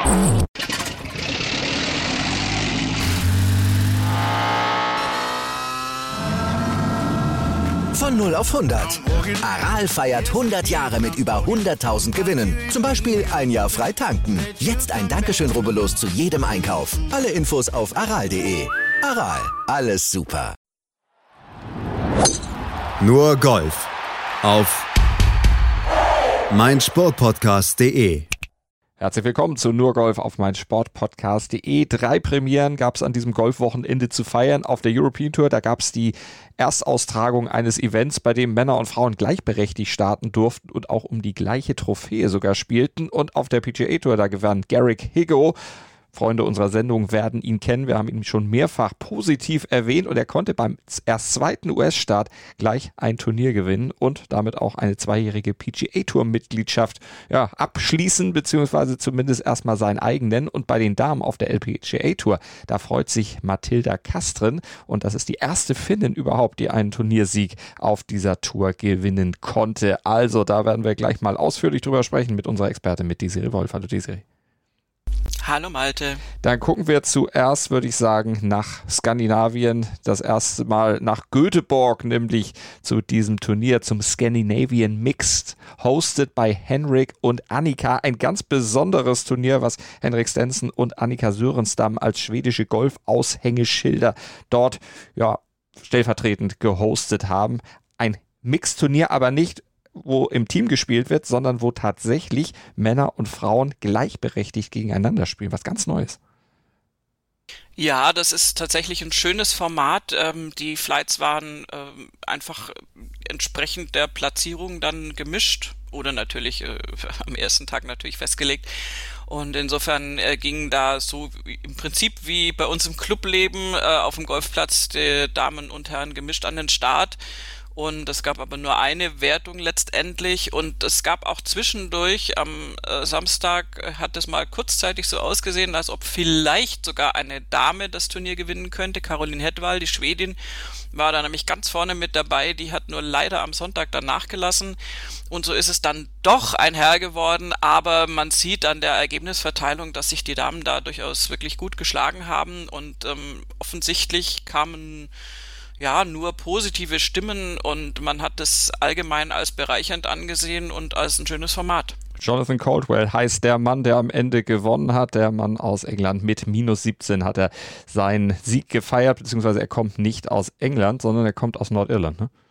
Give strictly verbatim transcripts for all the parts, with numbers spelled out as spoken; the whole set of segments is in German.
Von null auf hundert. Aral feiert hundert Jahre mit über hunderttausend Gewinnen. Zum Beispiel ein Jahr frei tanken. Jetzt ein Dankeschön, rubbellos zu jedem Einkauf. Alle Infos auf aral punkt de. Aral, alles super. Nur Golf auf meinsportpodcast punkt de. Herzlich willkommen zu Nur Golf auf meinsportpodcast punkt de. Drei Premieren gab es an diesem Golfwochenende zu feiern. Auf der European Tour, da gab es die Erstaustragung eines Events, bei dem Männer und Frauen gleichberechtigt starten durften und auch um die gleiche Trophäe sogar spielten. Und auf der P G A Tour, da gewann Garrick Higgo. Freunde unserer Sendung werden ihn kennen. Wir haben ihn schon mehrfach positiv erwähnt und er konnte beim erst zweiten U S-Start gleich ein Turnier gewinnen und damit auch eine zweijährige P G A-Tour-Mitgliedschaft ja, abschließen, beziehungsweise zumindest erstmal sein eigen nennen. Und bei den Damen auf der L P G A-Tour, da freut sich Matilda Kastren und das ist die erste Finnin überhaupt, die einen Turniersieg auf dieser Tour gewinnen konnte. Also da werden wir gleich mal ausführlich drüber sprechen mit unserer Expertin, mit Desiree Wolf. Hallo Desiree. Hallo Malte. Dann gucken wir zuerst, würde ich sagen, nach Skandinavien. Das erste Mal nach Göteborg, nämlich zu diesem Turnier, zum Scandinavian Mixed, hosted by Henrik und Annika. Ein ganz besonderes Turnier, was Henrik Stenson und Annika Sörenstam als schwedische Golf-Aushängeschilder dort ja, stellvertretend gehostet haben. Ein Mixed-Turnier, aber nicht wo im Team gespielt wird, sondern wo tatsächlich Männer und Frauen gleichberechtigt gegeneinander spielen. Was ganz Neues. Ja, das ist tatsächlich ein schönes Format. Ähm, die Flights waren ähm, einfach entsprechend der Platzierung dann gemischt oder natürlich äh, am ersten Tag natürlich festgelegt. Und insofern äh, ging da so im Prinzip wie bei uns im Clubleben äh, auf dem Golfplatz die Damen und Herren gemischt an den Start. Und es gab aber nur eine Wertung letztendlich und es gab auch zwischendurch am äh, Samstag äh, hat es mal kurzzeitig so ausgesehen, als ob vielleicht sogar eine Dame das Turnier gewinnen könnte. Caroline Hedwall, die Schwedin, war da nämlich ganz vorne mit dabei. Die hat nur leider am Sonntag dann nachgelassen und so ist es dann doch ein Herr geworden. Aber man sieht an der Ergebnisverteilung, dass sich die Damen da durchaus wirklich gut geschlagen haben und ähm, offensichtlich kamen ja, nur positive Stimmen und man hat das allgemein als bereichernd angesehen und als ein schönes Format. Jonathan Caldwell heißt der Mann, der am Ende gewonnen hat. Der Mann aus England mit minus siebzehn hat er seinen Sieg gefeiert, beziehungsweise er kommt nicht aus England, sondern er kommt aus Nordirland, ne?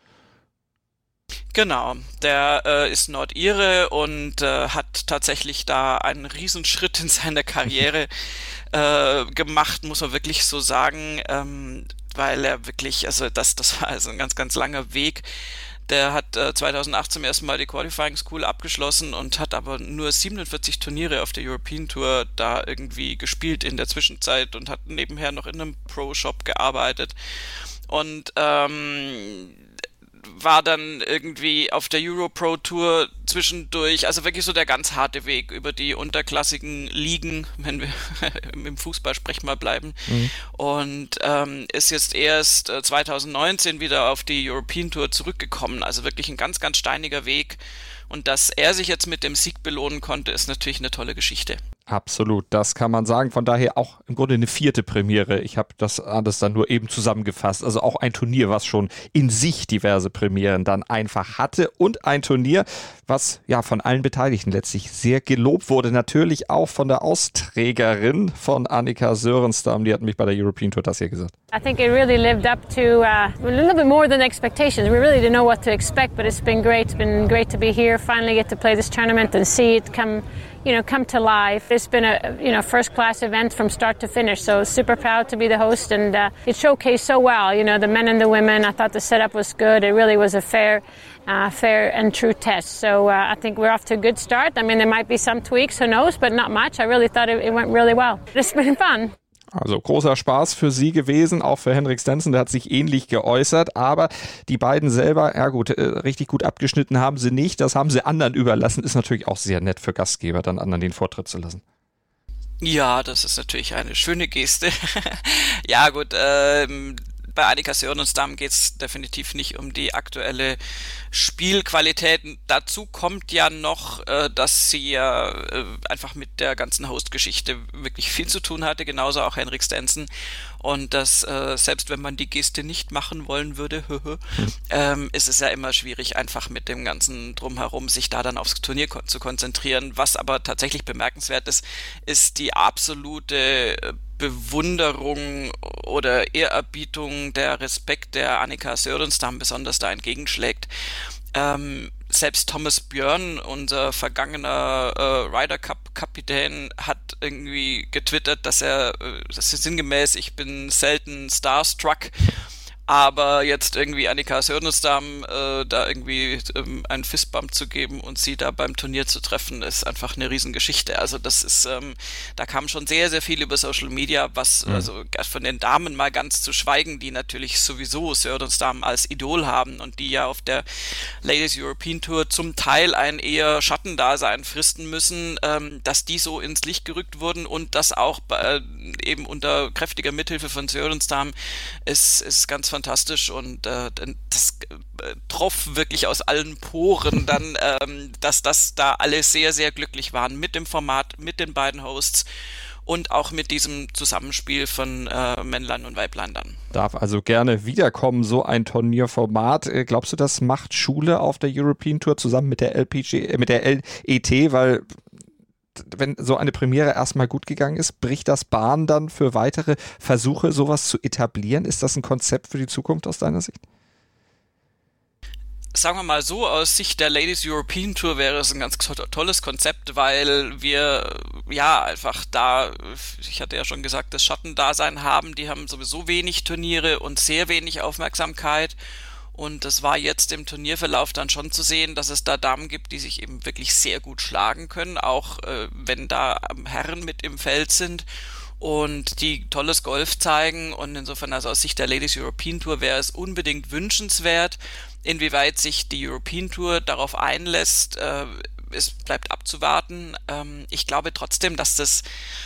Genau, der äh, ist Nordire und äh, hat tatsächlich da einen Riesenschritt in seiner Karriere äh, gemacht, muss man wirklich so sagen, ähm, weil er wirklich, also das, das war also ein ganz, ganz langer Weg. Der hat äh, zweitausendacht zum ersten Mal die Qualifying School abgeschlossen und hat aber nur siebenundvierzig Turniere auf der European Tour da irgendwie gespielt in der Zwischenzeit und hat nebenher noch in einem Pro-Shop gearbeitet und ähm, war dann irgendwie auf der Euro Pro Tour zwischendurch, also wirklich so der ganz harte Weg über die unterklassigen Ligen, wenn wir im Fußball sprechen mal bleiben, mhm. und ähm, ist jetzt erst äh, zweitausendneunzehn wieder auf die European Tour zurückgekommen, also wirklich ein ganz, ganz steiniger Weg und dass er sich jetzt mit dem Sieg belohnen konnte, ist natürlich eine tolle Geschichte. Absolut, das kann man sagen. Von daher auch im Grunde eine vierte Premiere. Ich habe das alles dann nur eben zusammengefasst. Also auch ein Turnier, was schon in sich diverse Premieren dann einfach hatte und ein Turnier, was ja von allen Beteiligten letztlich sehr gelobt wurde. Natürlich auch von der Austrägerin von Annika Sörenstam. Die hat mich bei der European Tour das hier gesagt. I think it really lived up to uh, a little bit more than expectations. We really didn't know what to expect, but it's been great. It's been great to be here, finally get to play this tournament and see it come, you know, come to life. It's been a, you know, first-class event from start to finish, so super proud to be the host, and uh, it showcased so well, you know, the men and the women. I thought the setup was good. It really was a fair, uh, fair and true test. So uh, I think we're off to a good start. I mean, there might be some tweaks, who knows, but not much. I really thought it, it went really well. It's been fun. Also großer Spaß für sie gewesen, auch für Henrik Stenson, der hat sich ähnlich geäußert, aber die beiden selber, ja gut, richtig gut abgeschnitten haben sie nicht, das haben sie anderen überlassen, ist natürlich auch sehr nett für Gastgeber, dann anderen den Vortritt zu lassen. Ja, das ist natürlich eine schöne Geste. Ja gut, ähm, bei Annika Sörenstam geht es definitiv nicht um die aktuelle Spielqualität. Dazu kommt ja noch, äh, dass sie ja äh, einfach mit der ganzen Host-Geschichte wirklich viel zu tun hatte, genauso auch Henrik Stenson. Und dass äh, selbst wenn man die Geste nicht machen wollen würde, ähm, ist es ja immer schwierig, einfach mit dem ganzen Drumherum sich da dann aufs Turnier ko- zu konzentrieren. Was aber tatsächlich bemerkenswert ist, ist die absolute Bewunderung oder Ehrerbietung, der Respekt, der Annika Sörenstam besonders da entgegenschlägt. Ähm, selbst Thomas Björn, unser vergangener äh, Ryder Cup Kapitän, hat irgendwie getwittert, dass er, äh, das ist sinngemäß, ich bin selten starstruck, aber jetzt irgendwie Annika Sörenstam äh, da irgendwie ähm, einen Fistbump zu geben und sie da beim Turnier zu treffen, ist einfach eine Riesengeschichte. Also das ist, ähm, da kam schon sehr, sehr viel über Social Media, was, mhm. also von den Damen mal ganz zu schweigen, die natürlich sowieso Sörenstam als Idol haben und die ja auf der Ladies European Tour zum Teil ein eher Schattendasein fristen müssen, ähm, dass die so ins Licht gerückt wurden und das auch äh, eben unter kräftiger Mithilfe von Sörenstam ist, ist ganz fantastisch und äh, das äh, troff wirklich aus allen Poren dann, ähm, dass das da alle sehr, sehr glücklich waren mit dem Format, mit den beiden Hosts und auch mit diesem Zusammenspiel von äh, Männlein und Weiblein dann. Darf also gerne wiederkommen, so ein Turnierformat. Äh, glaubst du, das macht Schule auf der European Tour zusammen mit der L P G, äh, mit der L E T, weil wenn so eine Premiere erstmal gut gegangen ist, bricht das Bahn dann für weitere Versuche, sowas zu etablieren? Ist das ein Konzept für die Zukunft aus deiner Sicht? Sagen wir mal so, aus Sicht der Ladies European Tour wäre es ein ganz tolles Konzept, weil wir ja einfach da, ich hatte ja schon gesagt, das Schattendasein haben, die haben sowieso wenig Turniere und sehr wenig Aufmerksamkeit. Und es war jetzt im Turnierverlauf dann schon zu sehen, dass es da Damen gibt, die sich eben wirklich sehr gut schlagen können, auch äh, wenn da Herren mit im Feld sind und die tolles Golf zeigen. Und insofern, also aus Sicht der Ladies European Tour wäre es unbedingt wünschenswert. Inwieweit sich die European Tour darauf einlässt, äh, es bleibt abzuwarten. Ähm, ich glaube trotzdem, dass das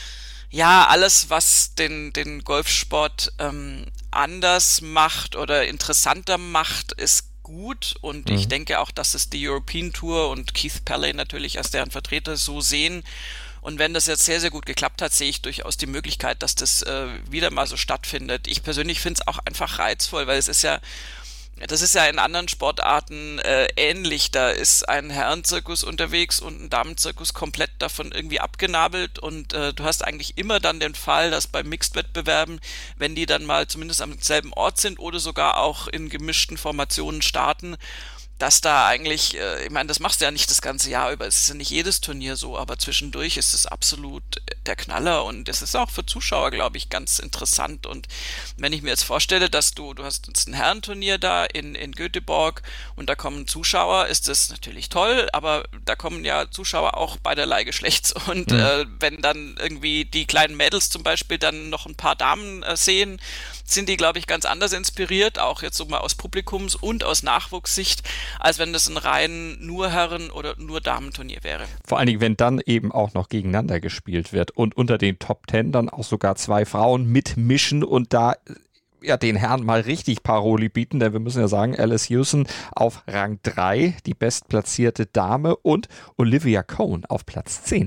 ja alles, was den, den Golfsport ähm, anders macht oder interessanter macht, ist gut und mhm. ich denke auch, dass es die European Tour und Keith Pelley natürlich als deren Vertreter so sehen und wenn das jetzt sehr, sehr gut geklappt hat, sehe ich durchaus die Möglichkeit, dass das äh, wieder mal so stattfindet. Ich persönlich finde es auch einfach reizvoll, weil es ist ja Das ist ja in anderen Sportarten äh, ähnlich. Da ist ein Herrenzirkus unterwegs und ein Damenzirkus komplett davon irgendwie abgenabelt und äh, du hast eigentlich immer dann den Fall, dass bei Mixed-Wettbewerben, wenn die dann mal zumindest am selben Ort sind oder sogar auch in gemischten Formationen starten, dass da eigentlich, äh, ich meine, das machst du ja nicht das ganze Jahr über, es ist ja nicht jedes Turnier so, aber zwischendurch ist es absolut der Knaller und es ist auch für Zuschauer, glaube ich, ganz interessant und wenn ich mir jetzt vorstelle, dass du, du hast jetzt ein Herrenturnier da in, in Göteborg und da kommen Zuschauer, ist das natürlich toll, aber da kommen ja Zuschauer auch beiderlei Geschlechts und mhm. äh, wenn dann irgendwie die kleinen Mädels zum Beispiel dann noch ein paar Damen äh, sehen, sind die, glaube ich, ganz anders inspiriert, auch jetzt so mal aus Publikums- und aus Nachwuchssicht, als wenn das ein rein nur Herren- oder nur Damenturnier wäre. Vor allen Dingen, wenn dann eben auch noch gegeneinander gespielt wird und unter den Top Ten dann auch sogar zwei Frauen mitmischen und da ja den Herren mal richtig Paroli bieten, denn wir müssen ja sagen, Alice Hewson auf Rang drei, die bestplatzierte Dame und Olivia Cohn auf Platz zehn.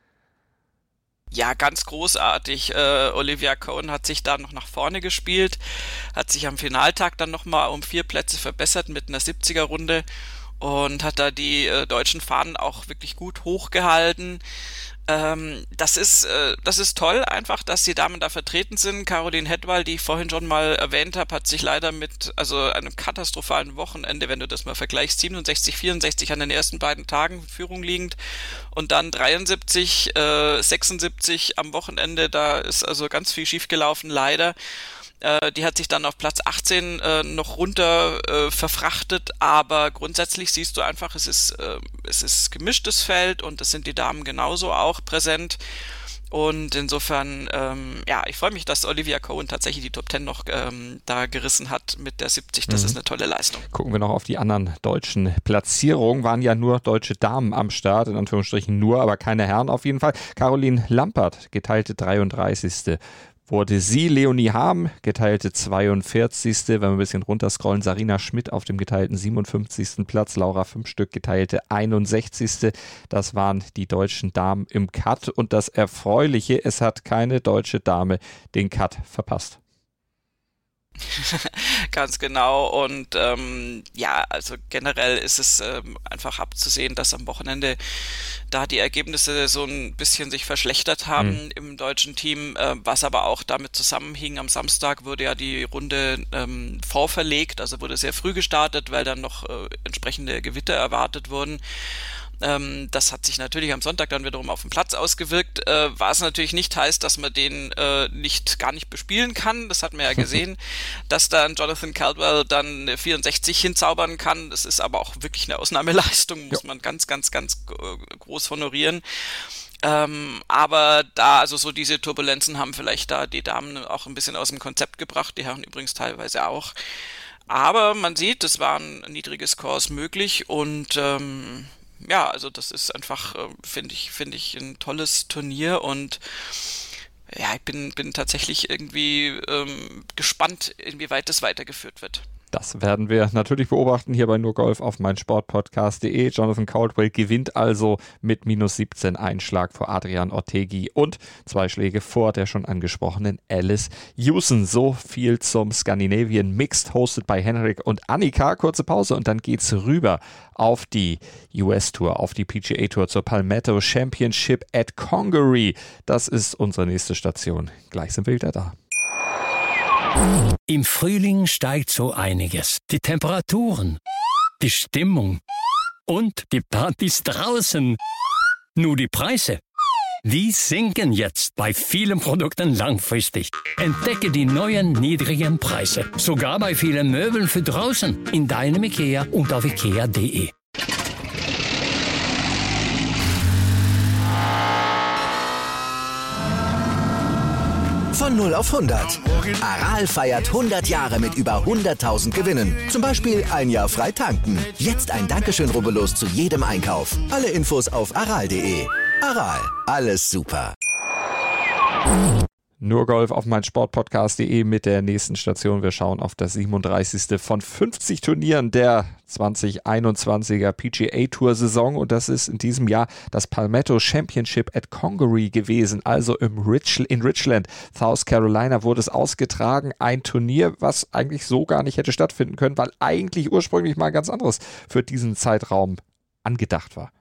Ja, ganz großartig. Äh, Olivia Cohn hat sich da noch nach vorne gespielt, hat sich am Finaltag dann nochmal um vier Plätze verbessert mit einer siebziger-Runde und hat da die äh, deutschen Fahnen auch wirklich gut hochgehalten. Ähm, das ist äh, das ist toll einfach, dass die Damen da vertreten sind. Caroline Hedwall, die ich vorhin schon mal erwähnt habe, hat sich leider mit also einem katastrophalen Wochenende, wenn du das mal vergleichst, siebenundsechzig, vierundsechzig an den ersten beiden Tagen Führung liegend und dann dreiundsiebzig, äh, sechsundsiebzig am Wochenende, da ist also ganz viel schiefgelaufen, leider. Äh, die hat sich dann auf Platz achtzehn äh, noch runter äh, verfrachtet, aber grundsätzlich siehst du einfach, es ist äh, es ist gemischtes Feld und es sind die Damen genauso auch präsent und insofern, ähm, ja, ich freue mich, dass Olivia Cohn tatsächlich die Top Ten noch ähm, da gerissen hat mit der siebzig, das mhm. ist eine tolle Leistung. Gucken wir noch auf die anderen deutschen Platzierungen, waren ja nur deutsche Damen am Start, in Anführungsstrichen nur, aber keine Herren auf jeden Fall. Caroline Lampert, geteilte dreiunddreißigste wurde sie Leonie Harm, geteilte zweiundvierzigste Wenn wir ein bisschen runterscrollen, Sarina Schmidt auf dem geteilten siebenundfünfzigsten Platz, Laura Fünfstück geteilte einundsechzigste Das waren die deutschen Damen im Cut. Und das Erfreuliche, es hat keine deutsche Dame den Cut verpasst. Ganz genau und ähm, ja, also generell ist es ähm, einfach abzusehen, dass am Wochenende da die Ergebnisse so ein bisschen sich verschlechtert haben mhm. im deutschen Team, äh, was aber auch damit zusammenhing. Am Samstag wurde ja die Runde ähm, vorverlegt, also wurde sehr früh gestartet, weil dann noch äh, entsprechende Gewitter erwartet wurden. Ähm, das hat sich natürlich am Sonntag dann wiederum auf den Platz ausgewirkt, äh, was natürlich nicht heißt, dass man den äh, nicht gar nicht bespielen kann. Das hat man ja gesehen, dass dann Jonathan Caldwell dann eine vierundsechzig hinzaubern kann. Das ist aber auch wirklich eine Ausnahmeleistung, muss ja. man ganz, ganz, ganz groß honorieren. Ähm, aber da, also so diese Turbulenzen haben vielleicht da die Damen auch ein bisschen aus dem Konzept gebracht, die Herren übrigens teilweise auch. Aber man sieht, es waren niedrige Scores möglich und ähm, ja, also das ist einfach, äh, finde ich, finde ich ein tolles Turnier und ja, ich bin, bin tatsächlich irgendwie ähm, gespannt, inwieweit das weitergeführt wird. Das werden wir natürlich beobachten hier bei Nur Golf auf meinsportpodcast punkt de. Jonathan Caldwell gewinnt also mit minus siebzehn Einschlag vor Adrian Ortegui und zwei Schläge vor der schon angesprochenen Alice Hewson. So viel zum Scandinavian Mixed, hosted bei Henrik und Annika. Kurze Pause und dann geht's rüber auf die U S-Tour, auf die P G A-Tour zur Palmetto Championship at Congaree. Das ist unsere nächste Station. Gleich sind wir wieder da. Im Frühling steigt so einiges. Die Temperaturen, die Stimmung und die Partys draußen. Nur die Preise, die sinken jetzt bei vielen Produkten langfristig. Entdecke die neuen niedrigen Preise. Sogar bei vielen Möbeln für draußen. In deinem IKEA und auf ikea punkt de. Von null auf hundert. Aral feiert hundert Jahre mit über hunderttausend Gewinnen. Zum Beispiel ein Jahr frei tanken. Jetzt ein Dankeschön, rubbellos zu jedem Einkauf. Alle Infos auf aral punkt de. Aral, alles super. Nur Golf auf meinsportpodcast punkt de mit der nächsten Station. Wir schauen auf das siebenunddreißigste von fünfzig Turnieren der zwanzig einundzwanziger P G A-Tour-Saison und das ist in diesem Jahr das Palmetto Championship at Congaree gewesen, also im Rich, in Richland, South Carolina wurde es ausgetragen. Ein Turnier, was eigentlich so gar nicht hätte stattfinden können, weil eigentlich ursprünglich mal ganz anderes für diesen Zeitraum angedacht war.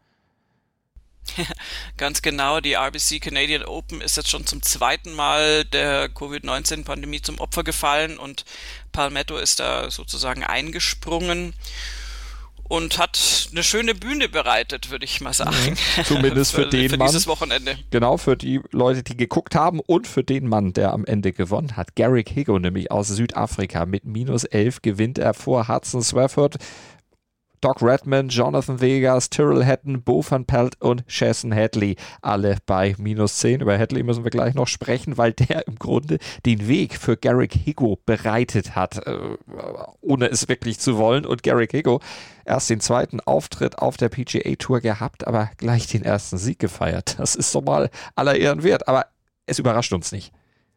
Ganz genau, die R B C Canadian Open ist jetzt schon zum zweiten Mal der Covid neunzehn Pandemie zum Opfer gefallen und Palmetto ist da sozusagen eingesprungen und hat eine schöne Bühne bereitet, würde ich mal sagen. Ja, zumindest für, für den für Mann. Dieses Wochenende. Genau, für die Leute, die geguckt haben und für den Mann, der am Ende gewonnen hat. Garrick Higgo nämlich aus Südafrika mit minus elf gewinnt er vor Hudson Swafford. Doc Redman, Jonathan Vegas, Tyrrell Hatton, Bo van Pelt und Chesson Hadley, alle bei minus zehn. Über Hadley müssen wir gleich noch sprechen, weil der im Grunde den Weg für Garrick Higgo bereitet hat, äh, ohne es wirklich zu wollen. Und Garrick Higgo erst den zweiten Auftritt auf der P G A-Tour gehabt, aber gleich den ersten Sieg gefeiert. Das ist doch mal aller Ehren wert, aber es überrascht uns nicht.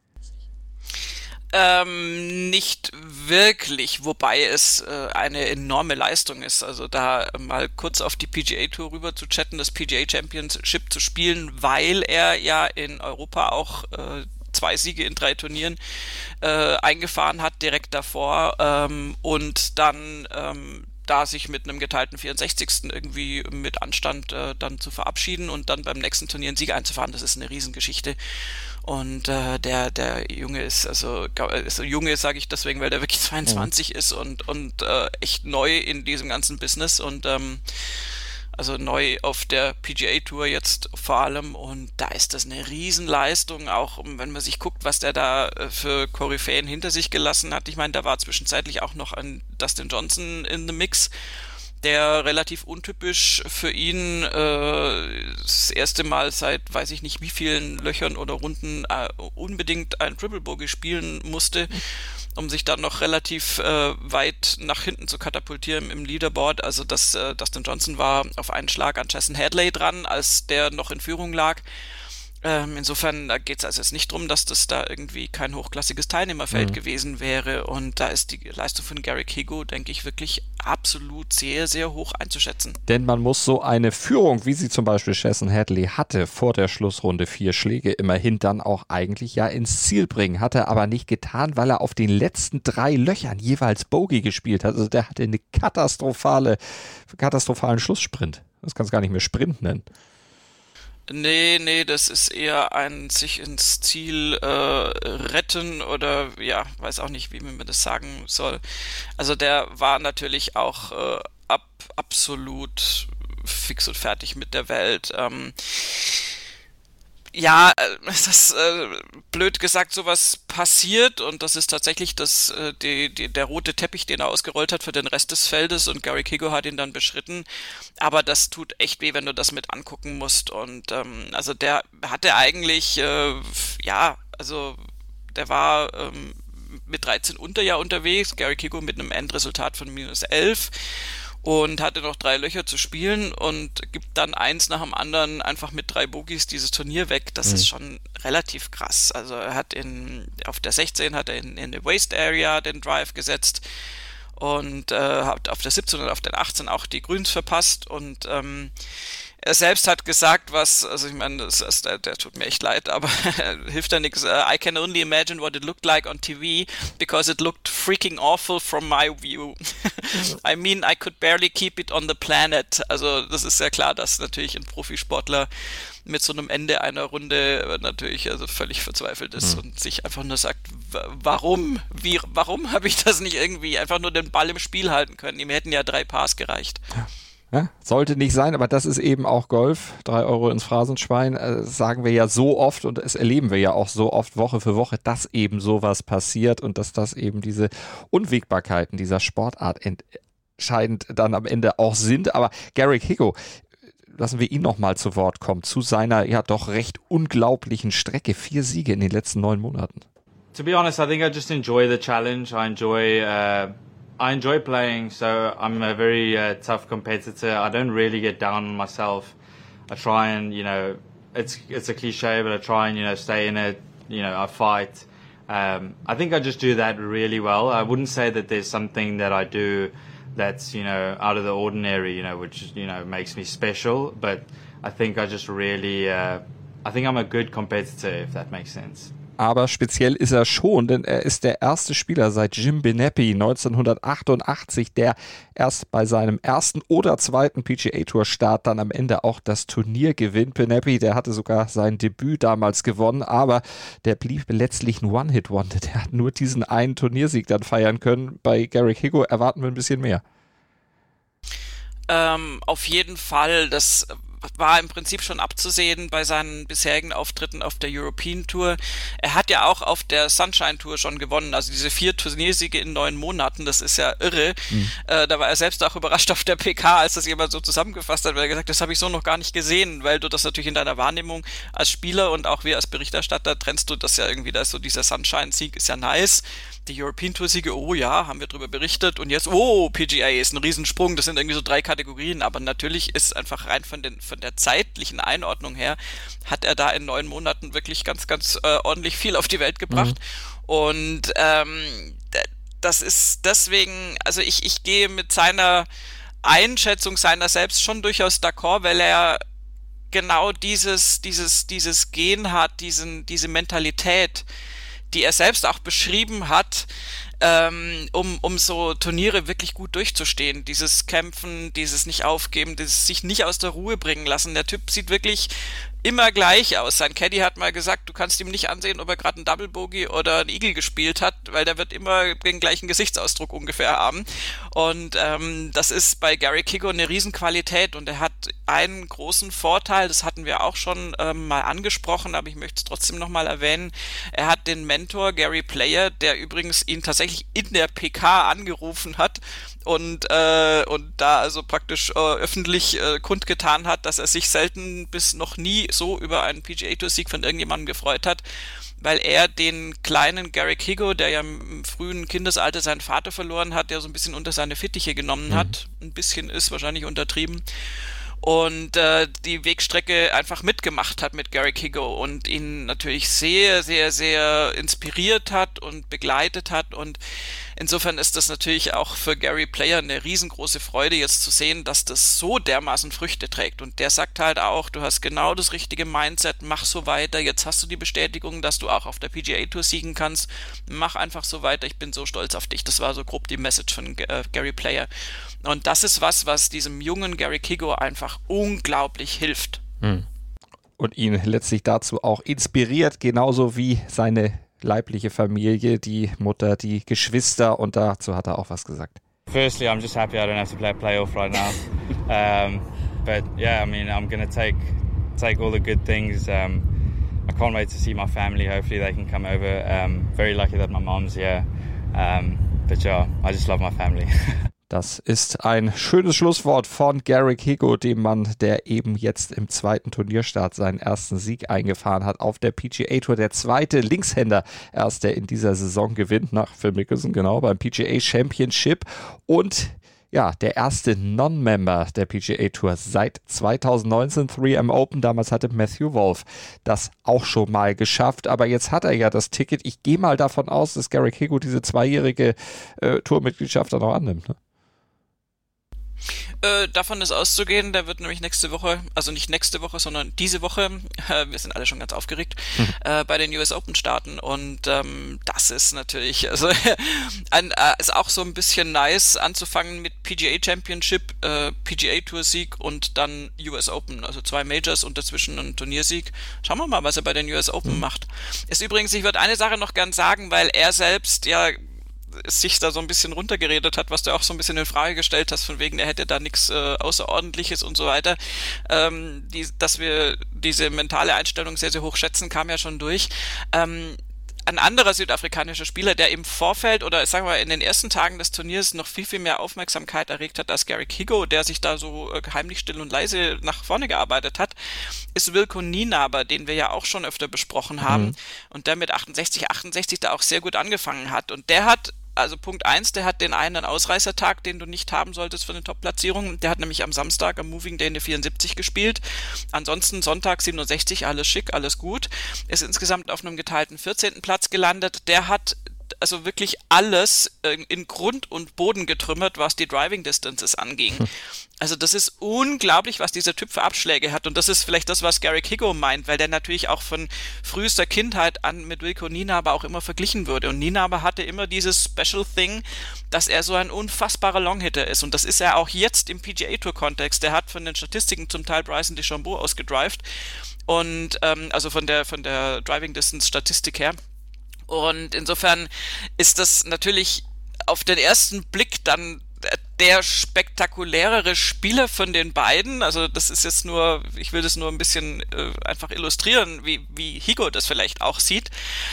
Ähm, nicht wirklich, wobei es äh, eine enorme Leistung ist. Also da mal kurz auf die P G A-Tour rüber zu chatten, das P G A Championship zu spielen, weil er ja in Europa auch äh, zwei Siege in drei Turnieren äh, eingefahren hat, direkt davor ähm, und dann ähm, da sich mit einem geteilten vierundsechzigsten irgendwie mit Anstand äh, dann zu verabschieden und dann beim nächsten Turnier einen Sieg einzufahren, das ist eine Riesengeschichte. Und äh, der der Junge ist, also so Junge sage ich deswegen, weil der wirklich zweiundzwanzig mhm. ist und und äh, echt neu in diesem ganzen Business und ähm, also neu auf der P G A-Tour jetzt vor allem und da ist das eine Riesenleistung, auch wenn man sich guckt, was der da für Koryphäen hinter sich gelassen hat. Ich meine, da war zwischenzeitlich auch noch ein Dustin Johnson in the Mix, der relativ untypisch für ihn äh, das erste Mal seit weiß ich nicht wie vielen Löchern oder Runden äh, unbedingt ein Triple Bogey spielen musste, um sich dann noch relativ äh, weit nach hinten zu katapultieren im Leaderboard. Also das, äh, Dustin Johnson war auf einen Schlag an Chesson Hadley dran, als der noch in Führung lag. Ähm, insofern, da geht es also jetzt nicht drum, dass das da irgendwie kein hochklassiges Teilnehmerfeld mhm. gewesen wäre. Und da ist die Leistung von Garrick Higgo, denke ich, wirklich absolut sehr, sehr hoch einzuschätzen. Denn man muss so eine Führung, wie sie zum Beispiel Chesson Hadley hatte, vor der Schlussrunde vier Schläge immerhin dann auch eigentlich ja ins Ziel bringen. Hat er aber nicht getan, weil er auf den letzten drei Löchern jeweils Bogey gespielt hat. Also der hatte eine katastrophale, katastrophalen Schlusssprint. Das kannst du gar nicht mehr Sprint nennen. Nee, nee, das ist eher ein sich ins Ziel äh, retten oder ja, weiß auch nicht, wie man das sagen soll. Also der war natürlich auch äh, ab, absolut fix und fertig mit der Welt. Ähm, ja, es ist äh, blöd gesagt, sowas passiert und das ist tatsächlich das, äh, die, die, der rote Teppich, den er ausgerollt hat für den Rest des Feldes und Garrick Higgo hat ihn dann beschritten, aber das tut echt weh, wenn du das mit angucken musst und ähm, also der hatte eigentlich, äh, ja, also der war ähm, mit dreizehn unter ja unterwegs, Garrick Higgo mit einem Endresultat von minus elf und hatte noch drei Löcher zu spielen und gibt dann eins nach dem anderen einfach mit drei Bogies dieses Turnier weg. Das mhm. ist schon relativ krass. Also er hat in auf der sechzehn hat er in, in der Waste Area den Drive gesetzt und äh, hat auf der siebzehn und auf der achtzehn auch die Grüns verpasst und ähm, er selbst hat gesagt, was, also ich meine, das ist, der, der tut mir echt leid, aber hilft ja nichts. Uh, I can only imagine what it looked like on T V because it looked freaking awful from my view. I mean, I could barely keep it on the planet. Also das ist sehr klar, dass natürlich ein Profisportler mit so einem Ende einer Runde natürlich also völlig verzweifelt ist mhm. und sich einfach nur sagt, warum, wie, warum habe ich das nicht irgendwie einfach nur den Ball im Spiel halten können? Ihm hätten ja drei Pars gereicht. Ja. Ja, sollte nicht sein, aber das ist eben auch Golf. Drei Euro ins Phrasenschwein, äh, sagen wir ja so oft und es erleben wir ja auch so oft Woche für Woche, dass eben sowas passiert und dass das eben diese Unwägbarkeiten dieser Sportart entscheidend dann am Ende auch sind. Aber Garrick Higgo, lassen wir ihn nochmal zu Wort kommen, zu seiner ja doch recht unglaublichen Strecke. Vier Siege in den letzten neun Monaten. To be honest, I think I just enjoy the challenge. I enjoy... Uh I enjoy playing, so I'm a very uh, tough competitor. I don't really get down on myself. I try and, you know, it's it's a cliche, but I try and, you know, stay in it. You know, I fight. Um, I think I just do that really well. I wouldn't say that there's something that I do that's, you know, out of the ordinary, you know, which, you know, makes me special. But I think I just really, uh, I think I'm a good competitor, if that makes sense. Aber speziell ist er schon, denn er ist der erste Spieler seit Jim Benepi neunzehnhundertachtundachtzig, der erst bei seinem ersten oder zweiten P G A Tour Start dann am Ende auch das Turnier gewinnt. Benepi, der hatte sogar sein Debüt damals gewonnen, aber der blieb letztlich ein One-Hit-Wonder. Der hat nur diesen einen Turniersieg dann feiern können. Bei Garrick Higgo erwarten wir ein bisschen mehr. Ähm, auf jeden Fall, das war im Prinzip schon abzusehen bei seinen bisherigen Auftritten auf der European Tour. Er hat ja auch auf der Sunshine Tour schon gewonnen, also diese vier Turniersiege in neun Monaten, das ist ja irre. Mhm. Äh, da war er selbst auch überrascht auf der P K, als das jemand so zusammengefasst hat, weil er gesagt hat, das habe ich so noch gar nicht gesehen, weil du das natürlich in deiner Wahrnehmung als Spieler und auch wir als Berichterstatter trennst du das ja irgendwie, da ist so dieser Sunshine-Sieg ist ja nice. Die European Tour-Siege, oh ja, haben wir drüber berichtet und jetzt, oh, P G A ist ein Riesensprung, das sind irgendwie so drei Kategorien, aber natürlich ist einfach rein von den von der zeitlichen Einordnung her, hat er da in neun Monaten wirklich ganz, ganz äh, ordentlich viel auf die Welt gebracht mhm. und ähm, das ist deswegen, also ich, ich gehe mit seiner Einschätzung seiner selbst schon durchaus d'accord, weil er genau dieses, dieses, dieses Gen hat, diesen, diese Mentalität, die er selbst auch beschrieben hat, ähm, um, um so Turniere wirklich gut durchzustehen. Dieses Kämpfen, dieses nicht aufgeben, dieses sich nicht aus der Ruhe bringen lassen. Der Typ sieht wirklich immer gleich aus. Sein Caddy hat mal gesagt, du kannst ihm nicht ansehen, ob er gerade einen Double Bogey oder einen Eagle gespielt hat, weil der wird immer den gleichen Gesichtsausdruck ungefähr haben. Und ähm, das ist bei Garrick Higgo eine Riesenqualität und er hat einen großen Vorteil, das hatten wir auch schon ähm, mal angesprochen, aber ich möchte es trotzdem nochmal erwähnen. Er hat den Mentor Gary Player, der übrigens ihn tatsächlich in der P K angerufen hat und äh, und da also praktisch äh, öffentlich äh, kundgetan hat, dass er sich selten bis noch nie so über einen P G A Tour Sieg von irgendjemandem gefreut hat, weil er den kleinen Garrick Higgo, der ja im frühen Kindesalter seinen Vater verloren hat, der so ein bisschen unter seine Fittiche genommen mhm. hat, ein bisschen ist wahrscheinlich untertrieben und äh, die Wegstrecke einfach mitgemacht hat mit Garrick Higgo und ihn natürlich sehr, sehr, sehr inspiriert hat und begleitet hat. Und insofern ist das natürlich auch für Gary Player eine riesengroße Freude, jetzt zu sehen, dass das so dermaßen Früchte trägt. Und der sagt halt auch, du hast genau das richtige Mindset, mach so weiter, jetzt hast du die Bestätigung, dass du auch auf der P G A Tour siegen kannst, mach einfach so weiter, ich bin so stolz auf dich. Das war so grob die Message von äh, Gary Player. Und das ist was, was diesem jungen Garrick Higgo einfach unglaublich hilft. Hm. Und ihn letztlich dazu auch inspiriert, genauso wie seine leibliche Familie, die Mutter, die Geschwister, und dazu hat er auch was gesagt. Firstly, I'm just happy I don't have to play a playoff right now. um, but yeah, I mean, I'm going to take take all the good things. Um, I can't wait to see my family. Hopefully they can come over. Um, very lucky that my mom's here. Um, but yeah, I just love my family. Das ist ein schönes Schlusswort von Garrick Higgo, dem Mann, der eben jetzt im zweiten Turnierstart seinen ersten Sieg eingefahren hat auf der P G A Tour. Der zweite Linkshänder erst, der in dieser Saison gewinnt, nach Phil Mickelson, genau, beim P G A Championship. Und ja, der erste Non-Member der P G A Tour seit zweitausendneunzehn, drei M Open. Damals hatte Matthew Wolff das auch schon mal geschafft, aber jetzt hat er ja das Ticket. Ich gehe mal davon aus, dass Garrick Higgo diese zweijährige äh, Tourmitgliedschaft dann auch annimmt, ne? Äh, davon ist auszugehen, der wird nämlich nächste Woche, also nicht nächste Woche, sondern diese Woche, äh, wir sind alle schon ganz aufgeregt, mhm. äh, bei den U S Open starten, und ähm, das ist natürlich, also ein, äh, ist auch so ein bisschen nice anzufangen mit P G A Championship, äh, P G A Tour Sieg und dann U S Open, also zwei Majors und dazwischen ein Turniersieg. Schauen wir mal, was er bei den U S Open mhm. macht. Ist übrigens, ich würde eine Sache noch gern sagen, weil er selbst ja sich da so ein bisschen runtergeredet hat, was du auch so ein bisschen in Frage gestellt hast, von wegen, er hätte da nichts äh, Außerordentliches und so weiter. Ähm, die, dass wir diese mentale Einstellung sehr, sehr hoch schätzen, kam ja schon durch. Ähm, ein anderer südafrikanischer Spieler, der im Vorfeld oder sagen wir in den ersten Tagen des Turniers noch viel, viel mehr Aufmerksamkeit erregt hat als Garrick Higgo, der sich da so äh, heimlich still und leise nach vorne gearbeitet hat, ist Wilco Nienaber, den wir ja auch schon öfter besprochen haben, mhm. und der mit achtundsechzig, achtundsechzig da auch sehr gut angefangen hat. Und der hat Also Punkt eins, der hat den einen Ausreißertag, den du nicht haben solltest für eine Top-Platzierung. Der hat nämlich am Samstag, am Moving Day, eine vierundsiebzig gespielt. Ansonsten Sonntag siebenundsechzig, alles schick, alles gut. Ist insgesamt auf einem geteilten vierzehnten Platz gelandet. Der hat also wirklich alles in Grund und Boden getrümmert, was die Driving Distances anging. Hm. Also das ist unglaublich, was dieser Typ für Abschläge hat, und das ist vielleicht das, was Garrick Higgo meint, weil der natürlich auch von frühester Kindheit an mit Wilco Nienaber auch immer verglichen wurde, und Nienaber hatte immer dieses Special Thing, dass er so ein unfassbarer Longhitter ist, und das ist er auch jetzt im P G A Tour Kontext. Der hat von den Statistiken zum Teil Bryson DeChambeau ausgedrived, und ähm, also von der von der Driving Distance Statistik her. Und insofern ist das natürlich auf den ersten Blick dann der spektakulärere Spieler von den beiden. Also das ist jetzt nur, ich will das nur ein bisschen äh, einfach illustrieren, wie, wie Higgo das vielleicht auch sieht.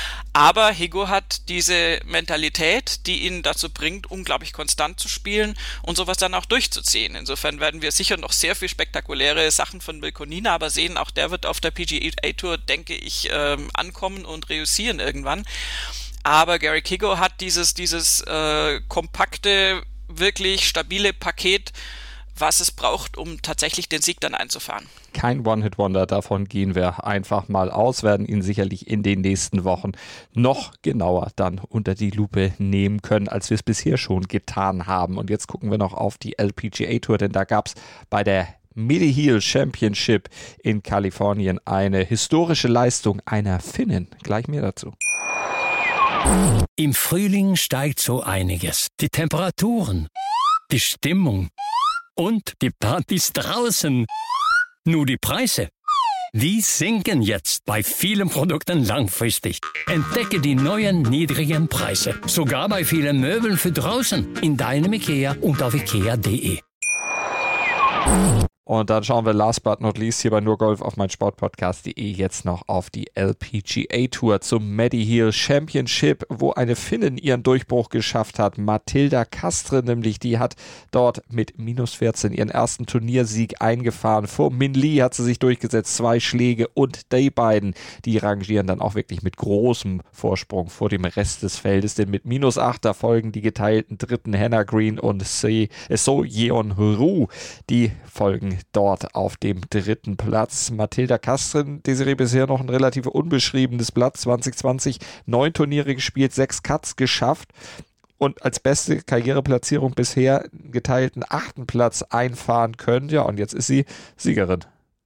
Aber Higgo hat diese Mentalität, die ihn dazu bringt, unglaublich konstant zu spielen und sowas dann auch durchzuziehen. Insofern werden wir sicher noch sehr viel spektakuläre Sachen von Wilco Nienaber sehen. Auch der wird auf der P G A Tour, denke ich, ähm, ankommen und reüssieren irgendwann. Aber Garrick Higgo hat dieses, dieses äh, kompakte, wirklich stabile Paket, was es braucht, um tatsächlich den Sieg dann einzufahren. Kein One-Hit-Wonder, davon gehen wir einfach mal aus, werden ihn sicherlich in den nächsten Wochen noch genauer dann unter die Lupe nehmen können, als wir es bisher schon getan haben. Und jetzt gucken wir noch auf die L P G A Tour, denn da gab es bei der Mediheal Championship in Kalifornien eine historische Leistung einer Finnin. Gleich mehr dazu. Im Frühling steigt so einiges. Die Temperaturen, die Stimmung und die Partys draußen. Nur die Preise, die sinken jetzt bei vielen Produkten langfristig. Entdecke die neuen niedrigen Preise, sogar bei vielen Möbeln für draußen, in deinem IKEA und auf ikea punkt de. Und dann schauen wir last but not least hier bei nur Golf auf mein Sportpodcast punkt de jetzt noch auf die L P G A Tour zum Mediheal Championship, wo eine Finnin ihren Durchbruch geschafft hat. Matilda Castre nämlich, die hat dort mit minus vierzehn ihren ersten Turniersieg eingefahren. Vor Min Lee hat sie sich durchgesetzt, zwei Schläge, und die beiden, die rangieren dann auch wirklich mit großem Vorsprung vor dem Rest des Feldes, denn mit minus acht, da folgen die geteilten dritten Hannah Green und So Yeon Roo, die folgen dort auf dem dritten Platz. Mathilda Kastren, Desiree, bisher noch ein relativ unbeschriebenes Blatt. zwanzig zwanzig neun Turniere gespielt, sechs Cuts geschafft und als beste Karriereplatzierung bisher einen geteilten achten Platz einfahren können. Ja, und jetzt ist sie Siegerin.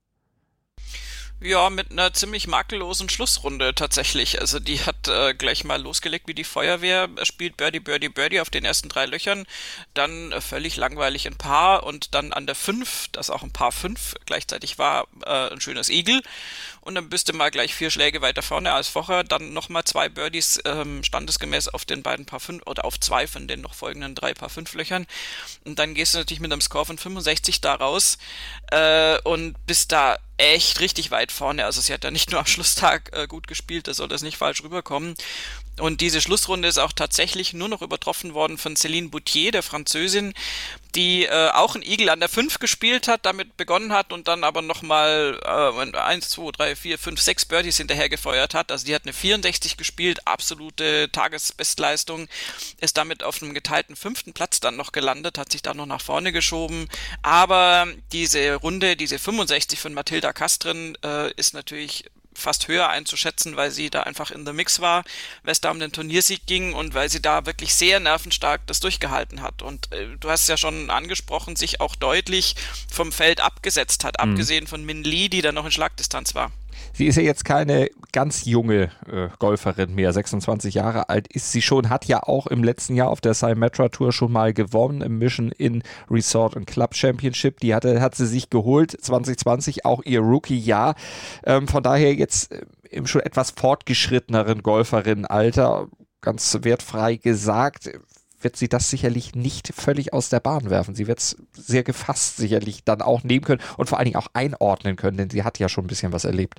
Ja, mit einer ziemlich makellosen Schlussrunde tatsächlich. Also die hat äh, gleich mal losgelegt wie die Feuerwehr, spielt Birdie, Birdie, Birdie auf den ersten drei Löchern, dann äh, völlig langweilig ein Paar und dann an der fünf, das auch ein Paar fünf gleichzeitig war, äh, ein schönes Eagle. Und dann bist du mal gleich vier Schläge weiter vorne als vorher, dann nochmal zwei Birdies ähm, standesgemäß auf den beiden Paar fünf oder auf zwei von den noch folgenden drei Paar fünf Löchern. Und dann gehst du natürlich mit einem Score von fünfundsechzig da raus äh, und bist da echt richtig weit vorne. Also sie hat ja nicht nur am Schlusstag äh, gut gespielt, da soll das nicht falsch rüberkommen. Und diese Schlussrunde ist auch tatsächlich nur noch übertroffen worden von Céline Boutier, der Französin, die äh, auch ein Eagle an der fünf gespielt hat, damit begonnen hat und dann aber nochmal äh, eins, zwei, drei, vier, fünf, sechs Birdies hinterher gefeuert hat. Also die hat eine vierundsechzig gespielt, absolute Tagesbestleistung, ist damit auf einem geteilten fünften Platz dann noch gelandet, hat sich dann noch nach vorne geschoben. Aber diese Runde, diese fünfundsechzig von Mathilda Kastren äh, ist natürlich fast höher einzuschätzen, weil sie da einfach in the Mix war, weil es da um den Turniersieg ging und weil sie da wirklich sehr nervenstark das durchgehalten hat. Und äh, du hast es ja schon angesprochen, sich auch deutlich vom Feld abgesetzt hat, mhm. abgesehen von Min Lee, die da noch in Schlagdistanz war. Sie ist ja jetzt keine ganz junge äh, Golferin mehr, sechsundzwanzig Jahre alt ist sie schon, hat ja auch im letzten Jahr auf der Symetra Tour schon mal gewonnen im Mission Inn Resort and Club Championship. Die hatte, hat sie sich geholt, zwanzig zwanzig auch ihr Rookie-Jahr. Ähm, von daher jetzt äh, im schon etwas fortgeschritteneren Golferinnenalter, ganz wertfrei gesagt, wird sie das sicherlich nicht völlig aus der Bahn werfen. Sie wird es sehr gefasst sicherlich dann auch nehmen können und vor allen Dingen auch einordnen können, denn sie hat ja schon ein bisschen was erlebt.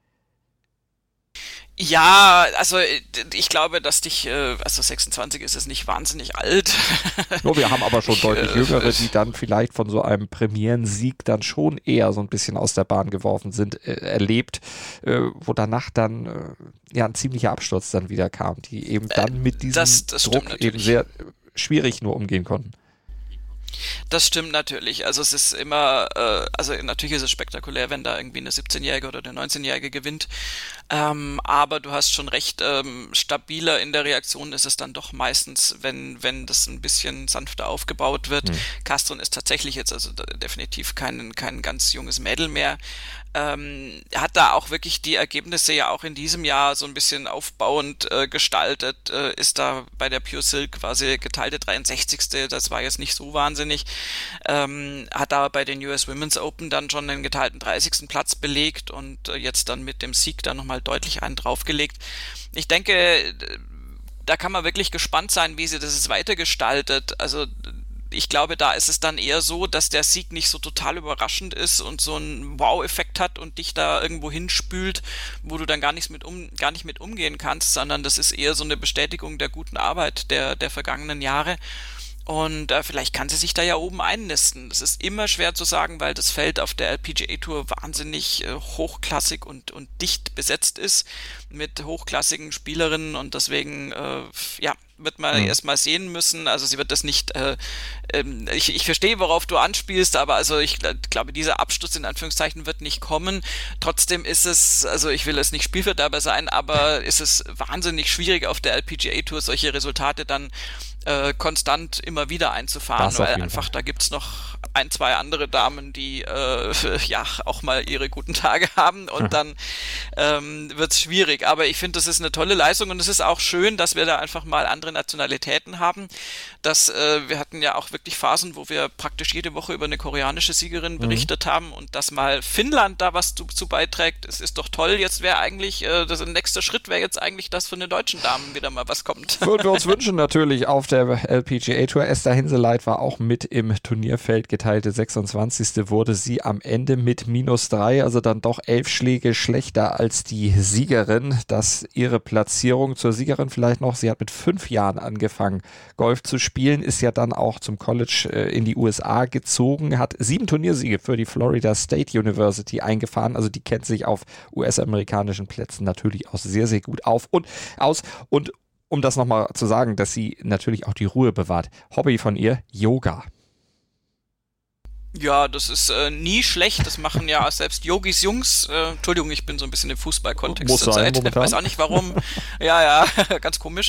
Ja, also ich glaube, dass dich, also sechsundzwanzig ist es nicht wahnsinnig alt. No, wir haben aber schon deutlich Jüngere, die dann vielleicht von so einem Premierensieg dann schon eher so ein bisschen aus der Bahn geworfen sind, äh, erlebt, äh, wo danach dann äh, ja ein ziemlicher Absturz dann wieder kam, die eben dann mit diesem das, das Druck eben sehr schwierig nur umgehen konnten. Das stimmt natürlich. Also es ist immer, äh, also natürlich ist es spektakulär, wenn da irgendwie eine siebzehnjährige oder eine neunzehnjährige gewinnt. Ähm, aber du hast schon recht, ähm, stabiler in der Reaktion ist es dann doch meistens, wenn wenn das ein bisschen sanfter aufgebaut wird. Mhm. Kastren ist tatsächlich jetzt also definitiv kein, kein ganz junges Mädel mehr. Ähm, hat da auch wirklich die Ergebnisse ja auch in diesem Jahr so ein bisschen aufbauend äh, gestaltet, äh, ist da bei der Pure Silk quasi geteilte dreiundsechzigste Das war jetzt nicht so wahnsinnig, ähm, hat da bei den U S Women's Open dann schon den geteilten dreißigsten Platz belegt und äh, jetzt dann mit dem Sieg dann nochmal deutlich einen draufgelegt. Ich denke, da kann man wirklich gespannt sein, wie sie das jetzt weitergestaltet. Also ich glaube, da ist es dann eher so, dass der Sieg nicht so total überraschend ist und so einen Wow-Effekt hat und dich da irgendwo hinspült, wo du dann gar nicht mit um, gar nicht mit umgehen kannst, sondern das ist eher so eine Bestätigung der guten Arbeit der, der vergangenen Jahre. Und äh, vielleicht kann sie sich da ja oben einnisten. Das ist immer schwer zu sagen, weil das Feld auf der L P G A Tour wahnsinnig äh, hochklassig und, und dicht besetzt ist mit hochklassigen Spielerinnen und deswegen, äh, ja, wird man mhm. erst mal sehen müssen. Also sie wird das nicht, äh, ähm, ich, ich verstehe, worauf du anspielst, aber also ich glaube, dieser Absturz in Anführungszeichen wird nicht kommen. Trotzdem ist es, also ich will jetzt nicht Spielverderber sein, aber ist es wahnsinnig schwierig auf der L P G A Tour solche Resultate dann äh, konstant immer wieder einzufahren, weil einfach Fall. Da gibt's noch ein, zwei andere Damen, die äh, ja auch mal ihre guten Tage haben und dann ähm, wird's schwierig. Aber ich finde, das ist eine tolle Leistung und es ist auch schön, dass wir da einfach mal andere Nationalitäten haben. Dass äh, wir hatten ja auch wirklich Phasen, wo wir praktisch jede Woche über eine koreanische Siegerin berichtet mhm. haben und dass mal Finnland da was zu, zu beiträgt, es ist doch toll. Jetzt wäre eigentlich, äh, das nächste Schritt wäre jetzt eigentlich, dass von den deutschen Damen wieder mal was kommt. Würden wir uns wünschen natürlich auf der L P G A Tour. Esther Hinseleit war auch mit im Turnierfeld, geteilte sechsundzwanzigste wurde sie am Ende mit minus drei, also dann doch elf Schläge schlechter als die Siegerin. Das ihre Platzierung zur Siegerin vielleicht noch. Sie hat mit fünf Jahren angefangen, Golf zu spielen, ist ja dann auch zum College äh, in die U S A gezogen, hat sieben Turniersiege für die Florida State University eingefahren. Also die kennt sich auf U S-amerikanischen Plätzen natürlich auch sehr, sehr gut auf und aus. Und um das nochmal zu sagen, dass sie natürlich auch die Ruhe bewahrt. Hobby von ihr, Yoga. Ja, das ist äh, nie schlecht. Das machen ja selbst Yogis Jungs. Äh, Entschuldigung, ich bin so ein bisschen im Fußballkontext zur Zeit. Ich weiß auch nicht warum. Ja, ja, ganz komisch.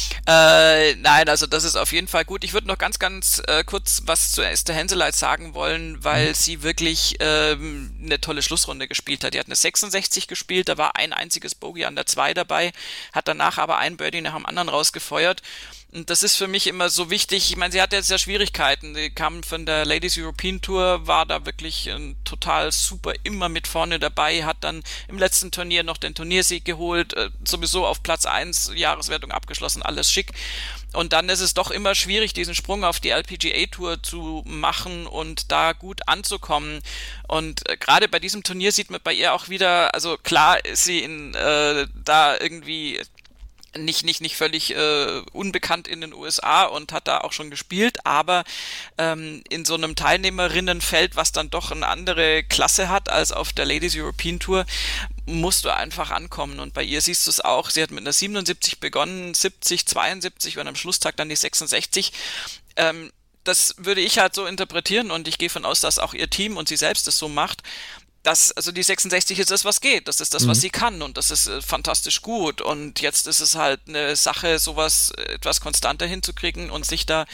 Äh, nein, also das ist auf jeden Fall gut. Ich würde noch ganz, ganz äh, kurz was zu Esther Henseleit sagen wollen, weil mhm. sie wirklich ähm, eine tolle Schlussrunde gespielt hat. Die hat eine sechsundsechzig gespielt, da war ein einziges Bogey an der zwei dabei, hat danach aber ein Birdie nach dem anderen rausgefeuert. Und das ist für mich immer so wichtig. Ich meine, sie hatte jetzt ja Schwierigkeiten. Sie kam von der Ladies European Tour, war da wirklich äh, total super, immer mit vorne dabei, hat dann im letzten Turnier noch den Turniersieg geholt, äh, sowieso auf Platz eins, Jahreswertung abgeschlossen, alles schick. Und dann ist es doch immer schwierig, diesen Sprung auf die L P G A Tour zu machen und da gut anzukommen. Und äh, gerade bei diesem Turnier sieht man bei ihr auch wieder, also klar ist sie in, äh, da irgendwie nicht nicht nicht völlig äh, unbekannt in den U S A und hat da auch schon gespielt, aber ähm, in so einem Teilnehmerinnenfeld, was dann doch eine andere Klasse hat als auf der Ladies European Tour, musst du einfach ankommen. Und bei ihr siehst du es auch, sie hat mit einer siebenundsiebzig begonnen, siebzig, zweiundsiebzig und am Schlusstag dann die sechsundsechzig. Ähm, das würde ich halt so interpretieren und ich gehe von aus, dass auch ihr Team und sie selbst es so macht. Das, also die sechsundsechzig ist das, was geht. Das ist das, was mhm. sie kann und das ist äh, fantastisch gut. Und jetzt ist es halt eine Sache, sowas etwas konstanter hinzukriegen und sich da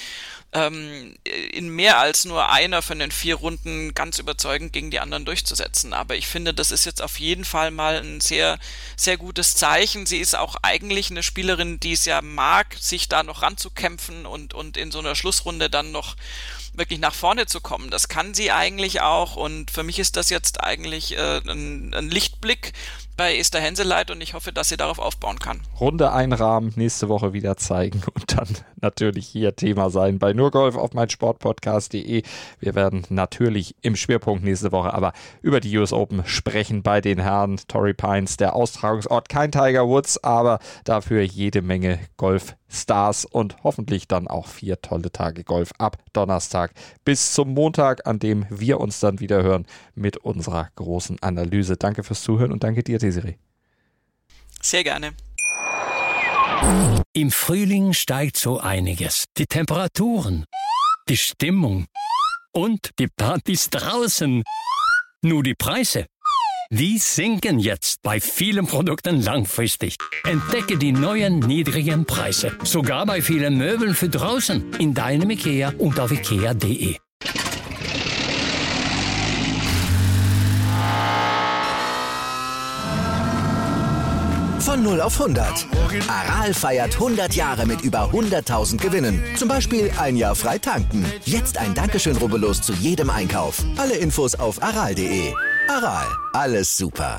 ähm, in mehr als nur einer von den vier Runden ganz überzeugend gegen die anderen durchzusetzen. Aber ich finde, das ist jetzt auf jeden Fall mal ein sehr, sehr gutes Zeichen. Sie ist auch eigentlich eine Spielerin, die es ja mag, sich da noch ranzukämpfen und, und in so einer Schlussrunde dann noch wirklich nach vorne zu kommen. Das kann sie eigentlich auch und für mich ist das jetzt eigentlich äh, ein, ein Lichtblick bei Esther Henseleit und ich hoffe, dass sie darauf aufbauen kann. Runde einrahmen, nächste Woche wieder zeigen und dann natürlich hier Thema sein bei nur Golf auf meinsportpodcast punkt de. Wir werden natürlich im Schwerpunkt nächste Woche aber über die U S Open sprechen bei den Herren. Torrey Pines, der Austragungsort, kein Tiger Woods, aber dafür jede Menge Golfstars und hoffentlich dann auch vier tolle Tage Golf ab Donnerstag bis zum Montag, an dem wir uns dann wieder hören mit unserer großen Analyse. Danke fürs Zuhören und danke dir, Desiree. Sehr gerne. Im Frühling steigt so einiges. Die Temperaturen, die Stimmung und die Partys draußen. Nur die Preise, die sinken jetzt bei vielen Produkten langfristig. Entdecke die neuen niedrigen Preise. Sogar bei vielen Möbeln für draußen. In deinem IKEA und auf ikea punkt de. Von null auf hundert. Aral feiert hundert Jahre mit über hunderttausend Gewinnen. Zum Beispiel ein Jahr frei tanken. Jetzt ein Dankeschön, rubbellos zu jedem Einkauf. Alle Infos auf aral punkt de. Aral, alles super.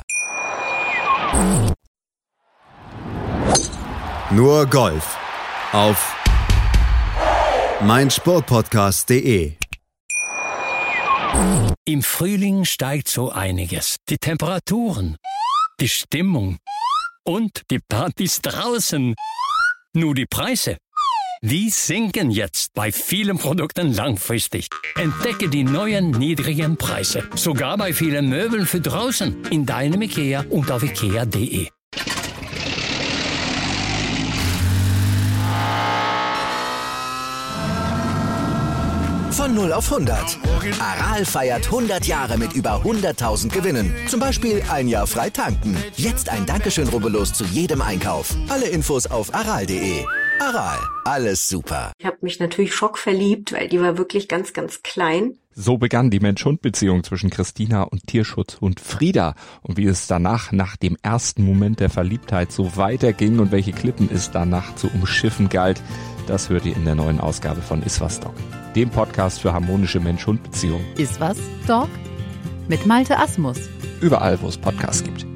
Nur Golf auf meinsportpodcast punkt de. Im Frühling steigt so einiges. Die Temperaturen, die Stimmung und die Partys draußen. Nur die Preise, die sinken jetzt bei vielen Produkten langfristig. Entdecke die neuen niedrigen Preise. Sogar bei vielen Möbeln für draußen. In deinem IKEA und auf ikea punkt de. Von null auf hundert. Aral feiert hundert Jahre mit über hunderttausend Gewinnen. Zum Beispiel ein Jahr frei tanken. Jetzt ein Dankeschön, rubbellos zu jedem Einkauf. Alle Infos auf aral punkt de. Aral, alles super. Ich habe mich natürlich schockverliebt, weil die war wirklich ganz, ganz klein. So begann die Mensch-Hund-Beziehung zwischen Christina und Tierschutzhund Frieda. Und wie es danach, nach dem ersten Moment der Verliebtheit, so weiterging und welche Klippen es danach zu umschiffen galt, das hört ihr in der neuen Ausgabe von Iswas Dog, dem Podcast für harmonische Mensch-Hund-Beziehungen. Iswas Dog mit Malte Asmus. Überall, wo es Podcasts gibt.